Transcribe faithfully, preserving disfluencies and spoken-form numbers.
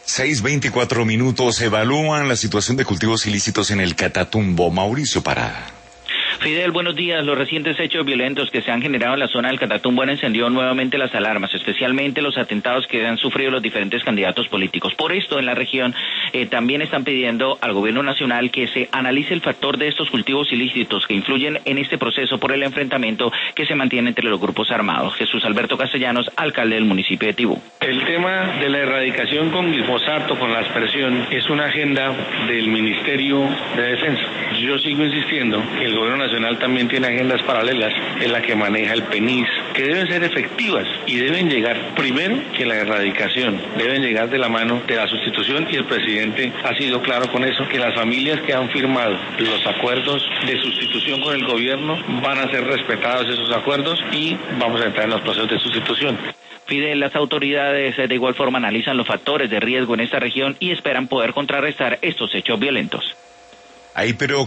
seis veinticuatro minutos. Evalúan la situación de cultivos ilícitos en el Catatumbo. Mauricio Parada. Fidel, buenos días. Los recientes hechos violentos que se han generado en la zona del Catatumbo han encendido nuevamente las alarmas, especialmente los atentados que han sufrido los diferentes candidatos políticos. Por esto, en la región eh, también están pidiendo al gobierno nacional que se analice el factor de estos cultivos ilícitos que influyen en este proceso por el enfrentamiento que se mantiene entre los grupos armados. Jesús Alberto Castellanos, alcalde del municipio de Tibú. El tema de la erradicación con glifosato, con la aspersión, es una agenda del Ministerio de Defensa. Yo sigo insistiendo que el gobierno nacional también tiene agendas paralelas en la que maneja el PENIS, que deben ser efectivas y deben llegar, primero que la erradicación, deben llegar de la mano de la sustitución, y el presidente ha sido claro con eso, que las familias que han firmado los acuerdos de sustitución con el gobierno van a ser respetados esos acuerdos y vamos a entrar en los procesos de sustitución. Fidel, las autoridades de igual forma analizan los factores de riesgo en esta región y esperan poder contrarrestar estos hechos violentos. Hay pero